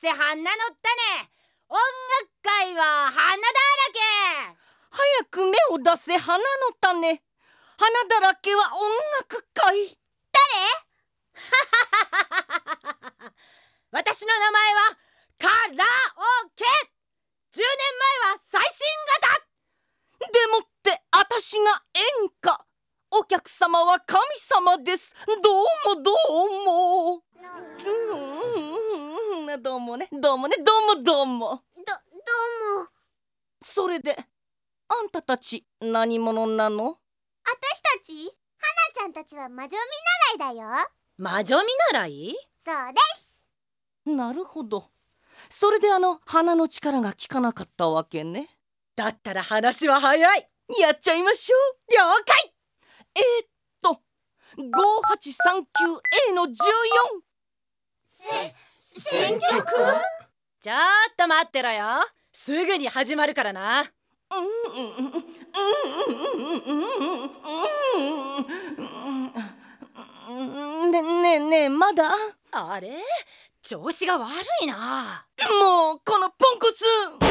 せ花の種。音楽会は花だらけ。 早く芽を出せ花の種。花だらけは音楽会。 私の名前はカラオケ。10年前は最新型。 でもってあたしが演歌。お客様は神様です。どうもどうも。どうもね、どうもね、どうもどうも。 どうも。 それであんたたち何者なの？ あたしたち、花ちゃんたちは魔女見習いだよ。 魔女見習い？ そうです。 なるほど。それで花の力が効かなかったわけね。 だったら話は早い。 やっちゃいましょう。 了解。 5839A の14。 選曲？ ちょっと待ってろよ。すぐに始まるからな。 ねえまだ？ あれ？調子が悪いな。 もうこのポンコツ。